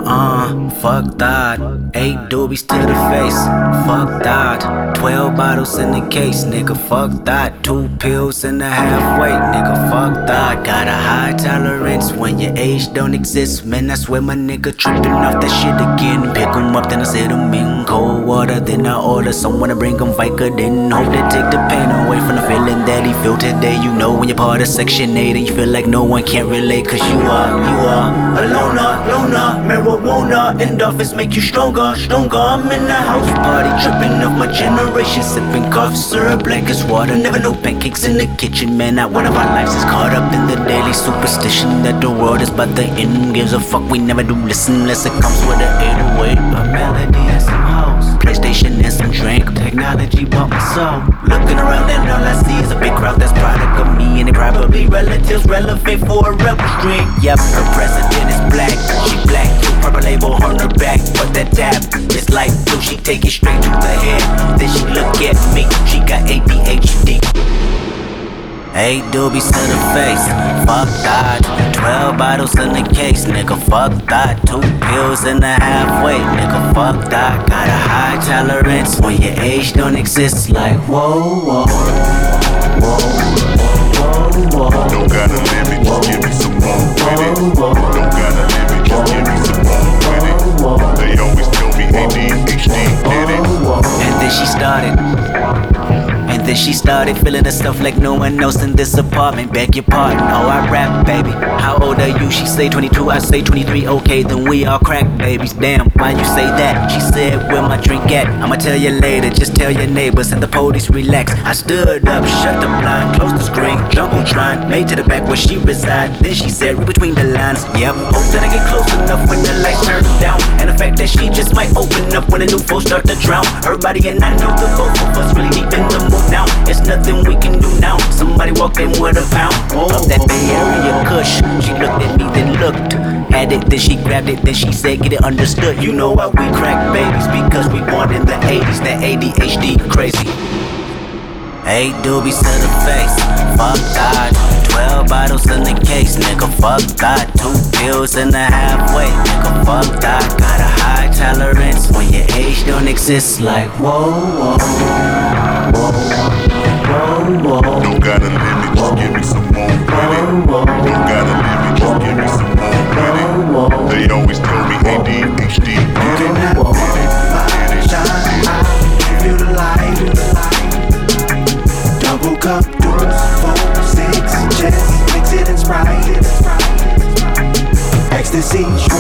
Fuck that. 8 doobies to the face. Fuck that. 12 bottles in the case, nigga. Fuck that. 2 pills and a halfway, nigga. Fuck that. Got a high tolerance when your age don't exist. Man, I swear my nigga tripping off that shit again. Pick 'em up, then I set 'em in cold water. Then I order someone to bring 'em Vicodin. Hope they take the pain away from the feeling that he feel today. You know when you're part of Section 8 and you feel like no one can't relate. Cause you are a loner. Marijuana and office make you stronger. I'm in the house party, tripping off my generation, sipping cough syrup black as water. Never no pancakes in the kitchen, man. Not one of our lives is caught up in the daily superstition that the world is about the end. Gives a fuck, we never do listen unless it comes with an 808, a melody and some house, PlayStation and some drink. Technology bought my soul. Looking around and all I see is a big crowd that's product of me, and they probably relatives relevant for a rebel stream. Yep, her president is black, she black, purple label on her back, but that tap is like blue. She take it straight to the head, then she look at me. She got ADHD. 8 doobies to the face, fuck that. 12 bottles in the case, nigga, fuck that. 2 pills and a halfway, nigga, fuck that. Got a high tolerance when your age don't exist. Like whoa, whoa, whoa, whoa, whoa. Don't got a limit, just give me some more with it. Don't got a limit, just give me some more with it. They always tell me ADHD did it. And then she started feeling the stuff like no one else in this apartment. Beg your pardon, oh I rap, baby. How old are you? She say 22, I say 23. Okay, then we all crack babies. Damn, why you say that? She said, where my drink at? I'ma tell you later, just tell your neighbors and the police relax. I stood up, shut the blind, closed the screen, jumbotron, made to the back where she reside. Then she said, read between the lines. Yep, hope that I get close enough when the lights turn down. And the fact that she just might open up when the new folks start to drown. Her body and I know the both of us really deep in the mood now. It's nothing we can do now. Somebody walked in with a pound of that Bay Area Kush. She looked at me, then looked. Had it, then she grabbed it, then she said, get it understood. You know why we crack babies? Because we born in the 80s. That ADHD crazy. 8 doobies to the face, fuck that. 12 bottles in the case, nigga, fuck that. 2 pills and a halfway, nigga, fuck that. Got a high tolerance when your age don't exist. Like whoa, whoa, whoa, whoa, whoa. Don't got a limit, just give me some more with it. Don't got a limit, just give me some more with it. They always tell me ADHD did it. Feel the light. Double cup, deuce, 4, 6, just mix it and Sprite. Ecstasy.